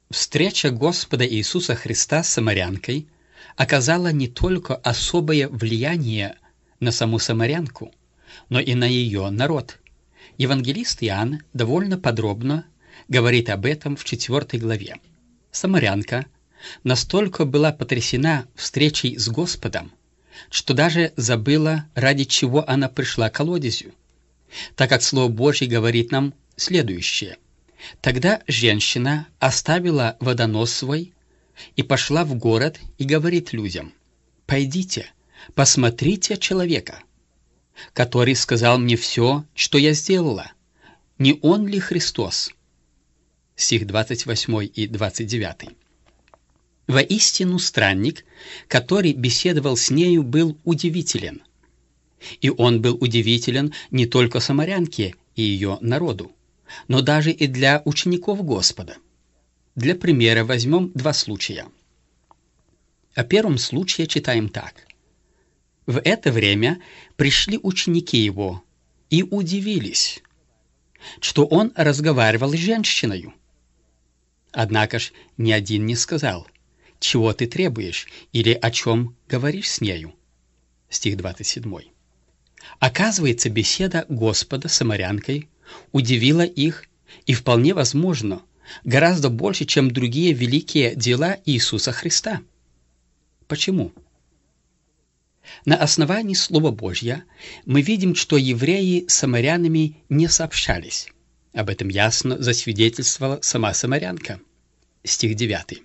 Встреча Господа Иисуса Христа с самарянкой оказала не только особое влияние на саму самарянку, но и на ее народ. Евангелист Иоанн довольно подробно говорит об этом в 4 главе. Самарянка настолько была потрясена встречей с Господом, что даже забыла, ради чего она пришла к колодезю, так как Слово Божье говорит нам следующее. «Тогда женщина оставила водонос свой и пошла в город и говорит людям: „Пойдите, посмотрите человека, который сказал мне все, что я сделала. Не он ли Христос?“» Стих 28 и 29. Воистину странник, который беседовал с нею, был удивителен. И он был удивителен не только самарянке и ее народу, но даже и для учеников Господа. Для примера возьмем 2 случая. О первом случае читаем так. «В это время пришли ученики его и удивились, что он разговаривал с женщиною. Однако ж ни один не сказал: „Чего ты требуешь?“ или „О чем говоришь с нею?“» Стих 27. Оказывается, беседа Господа с самарянкой удивила их, и вполне возможно, гораздо больше, чем другие великие дела Иисуса Христа. Почему? На основании Слова Божьего мы видим, что евреи с самарянами не сообщались. Об этом ясно засвидетельствовала сама самарянка. Стих 9.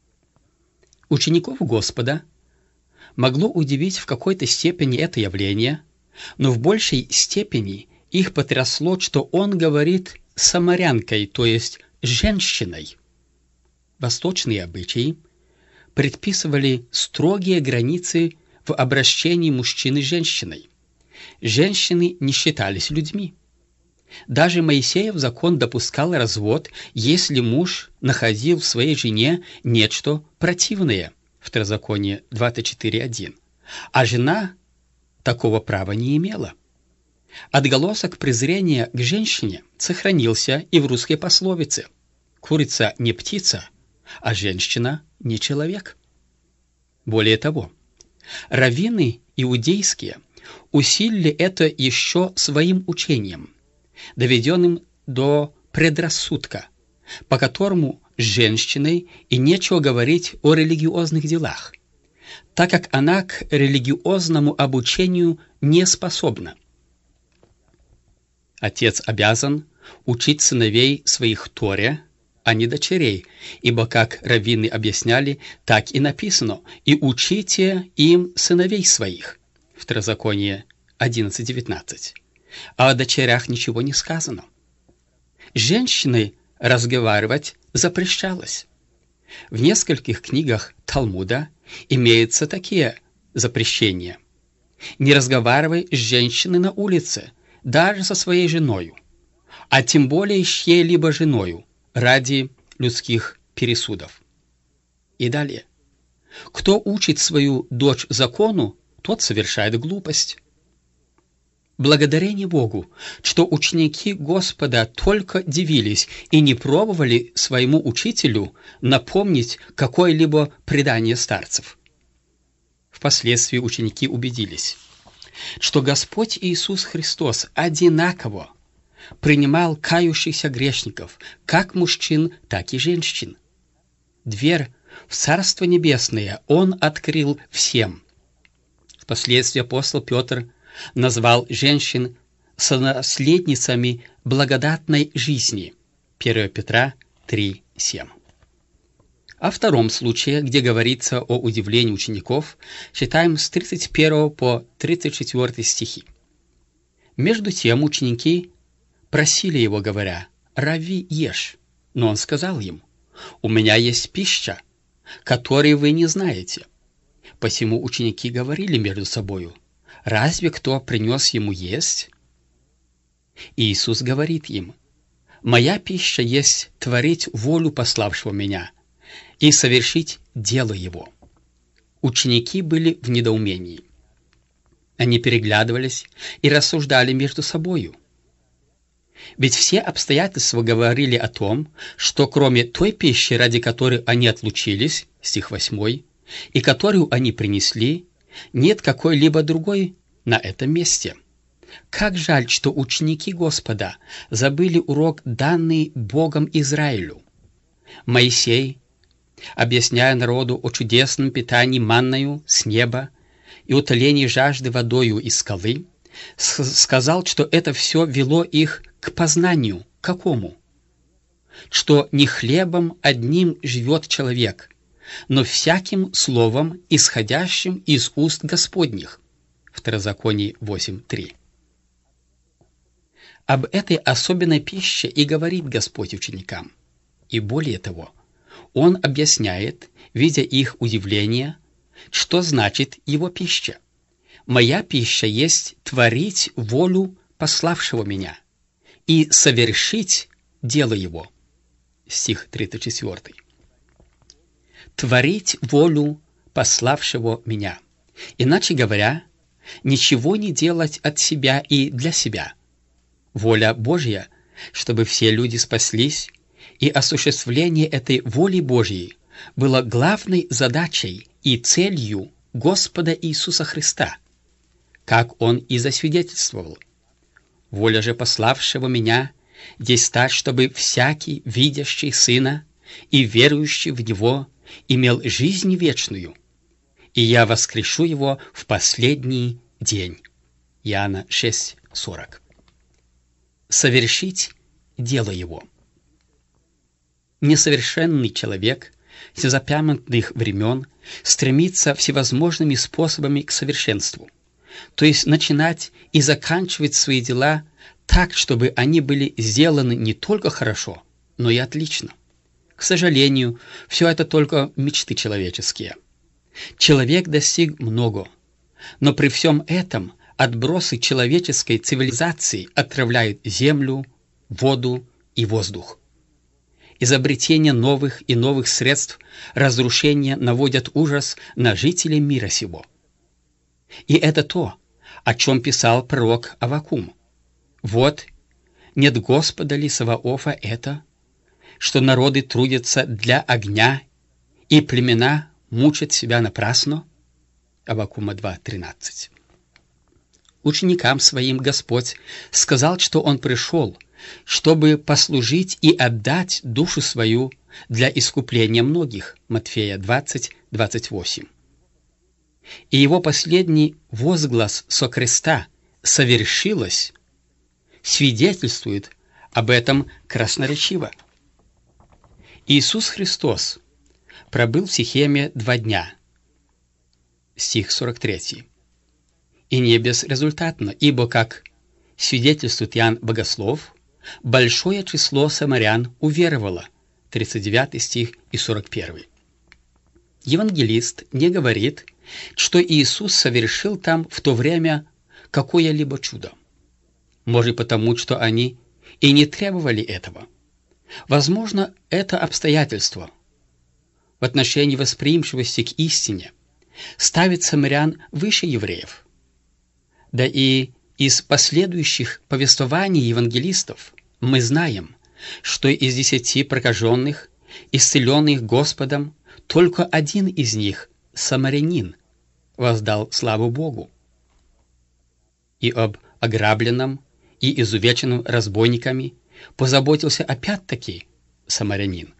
Учеников Господа могло удивить в какой-то степени это явление, но в большей степени их потрясло, что он говорит с самарянкой, то есть женщиной. Восточные обычаи предписывали строгие границы в обращении мужчины с женщиной. Женщины не считались людьми. Даже Моисеев закон допускал развод, если муж находил в своей жене нечто противное, Второзаконие 24:1, а жена такого права не имела. Отголосок презрения к женщине сохранился и в русской пословице: «Курица не птица, а женщина не человек». Более того, раввины иудейские усилили это еще своим учением, доведенным до предрассудка, по которому с женщиной и нечего говорить о религиозных делах, так как она к религиозному обучению не способна. Отец обязан учить сыновей своих Торе, а не дочерей, ибо, как раввины объясняли, так и написано: «И учите им сыновей своих» Второзаконие 11:19. А о дочерях ничего не сказано. С женщиной разговаривать запрещалось. В нескольких книгах Талмуда имеются такие запрещения. Не разговаривай с женщиной на улице, даже со своей женою, а тем более с чьей-либо женою, ради людских пересудов. И далее. Кто учит свою дочь закону, тот совершает глупость. Благодарение Богу, что ученики Господа только дивились и не пробовали своему учителю напомнить какое-либо предание старцев. Впоследствии ученики убедились, что Господь Иисус Христос одинаково принимал кающихся грешников, как мужчин, так и женщин. Дверь в Царство Небесное Он открыл всем. Впоследствии апостол Петр назвал женщин сонаследницами благодатной жизни. 1 Петра 3:7. О втором случае, где говорится о удивлении учеников, читаем с 31 по 34 стихи. Между тем ученики просили его, говоря: «Рави, ешь». Но он сказал им: «У меня есть пища, которой вы не знаете». Посему ученики говорили между собою: «Разве кто принес ему есть?» Иисус говорит им: «Моя пища есть творить волю пославшего меня и совершить дело его». Ученики были в недоумении. Они переглядывались и рассуждали между собою. Ведь все обстоятельства говорили о том, что кроме той пищи, ради которой они отлучились, стих 8, и которую они принесли, нет какой-либо другой на этом месте. Как жаль, что ученики Господа забыли урок, данный Богом Израилю. Моисей, объясняя народу о чудесном питании манною с неба и утолении жажды водою из скалы, сказал, что это все вело их к познанию. Какому? Что не хлебом одним живет человек, но всяким словом, исходящим из уст Господних. Второзаконие 8:3. Об этой особенной пище и говорит Господь ученикам. И более того, Он объясняет, видя их удивление, что значит Его пища. «Моя пища есть творить волю пославшего Меня и совершить дело Его». Стих 34. «Творить волю пославшего Меня». Иначе говоря, ничего не делать от себя и для себя. Воля Божья, чтобы все люди спаслись, и осуществление этой воли Божьей было главной задачей и целью Господа Иисуса Христа, как Он и засвидетельствовал. Воля же пославшего Меня есть та, чтобы всякий, видящий Сына и верующий в Него, имел жизнь вечную, и я воскрешу его в последний день. Иоанна 6:40. Совершить дело Его. Несовершенный человек с незапамятных времен стремится всевозможными способами к совершенству, то есть начинать и заканчивать свои дела так, чтобы они были сделаны не только хорошо, но и отлично. К сожалению, все это только мечты человеческие. Человек достиг много, но при всем этом отбросы человеческой цивилизации отравляют землю, воду и воздух. Изобретение новых и новых средств разрушения наводят ужас на жителей мира сего. И это то, о чем писал пророк Аввакум. «Вот, нет Господа ли Саваофа это, что народы трудятся для огня, и племена мучат себя напрасно?» Аввакума 2:13. Ученикам своим Господь сказал, что Он пришел, чтобы послужить и отдать душу свою для искупления многих. Матфея 20:28. И Его последний возглас со креста «совершилось» свидетельствует об этом красноречиво. Иисус Христос пробыл в Сихеме 2 дня. Стих 43. И не безрезультатно, ибо, как свидетельствует Иоанн Богослов, большое число самарян уверовало. 39 стих и 41. Евангелист не говорит, что Иисус совершил там в то время какое-либо чудо. Может, потому, что они и не требовали этого. Возможно, это обстоятельство в отношении восприимчивости к истине ставит самарян выше евреев. Да и из последующих повествований евангелистов мы знаем, что из 10 прокаженных, исцеленных Господом, только один из них, самарянин, воздал славу Богу. И об ограбленном и изувеченном разбойниками позаботился опять-таки самарянин.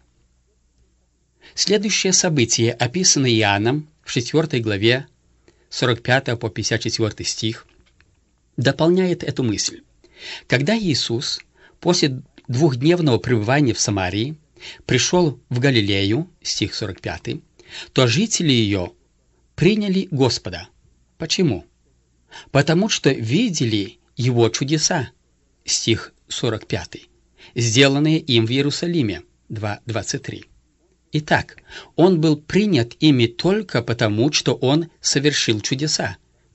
Следующее событие, описанное Иоанном в 4 главе 45 по 54 стих, дополняет эту мысль. Когда Иисус после 2-дневного пребывания в Самарии пришел в Галилею, стих 45, то жители ее приняли Господа. Почему? Потому что видели Его чудеса, стих 45, сделанные им в Иерусалиме, 2:23. Итак, Он был принят ими только потому, что Он совершил чудеса,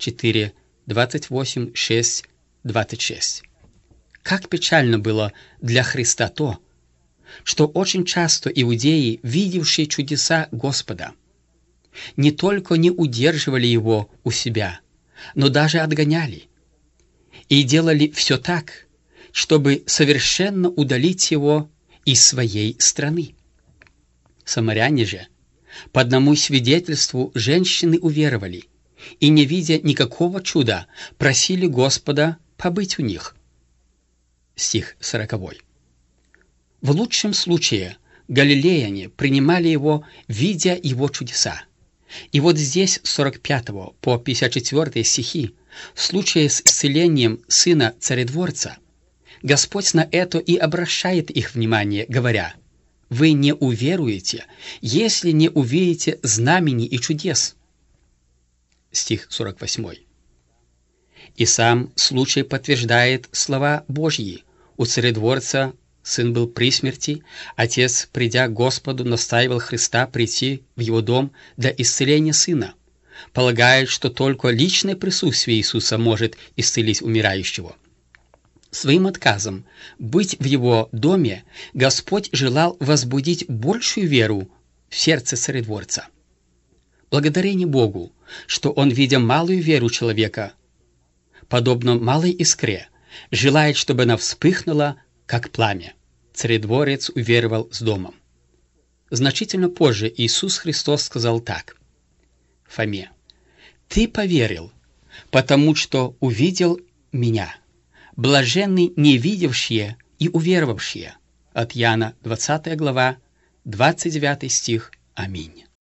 4:28, 6, 26. Как печально было для Христа то, что очень часто иудеи, видевшие чудеса Господа, не только не удерживали Его у себя, но даже отгоняли и делали все так, чтобы совершенно удалить его из своей страны. Самаряне же, по одному свидетельству, женщины уверовали и, не видя никакого чуда, просили Господа побыть у них. Стих 40. В лучшем случае галилеяне принимали его, видя его чудеса. И вот здесь с 45 по 54 стихи, в случае с исцелением сына царедворца, Господь на это и обращает их внимание, говоря: «Вы не уверуете, если не увидите знамений и чудес». Стих 48. И сам случай подтверждает слова Божьи. У царедворца сын был при смерти, отец, придя к Господу, настаивал Христа прийти в его дом для исцеления сына, полагает, что только личное присутствие Иисуса может исцелить умирающего. Своим отказом быть в его доме Господь желал возбудить большую веру в сердце царедворца. Благодарение Богу, что он, видя малую веру человека, подобно малой искре, желает, чтобы она вспыхнула, как пламя. Царедворец уверовал с домом. Значительно позже Иисус Христос сказал так: «Фоме, ты поверил, потому что увидел меня. Блаженны невидевшие и уверовавшие». От Иоанна 20 глава, 29 стих. Аминь.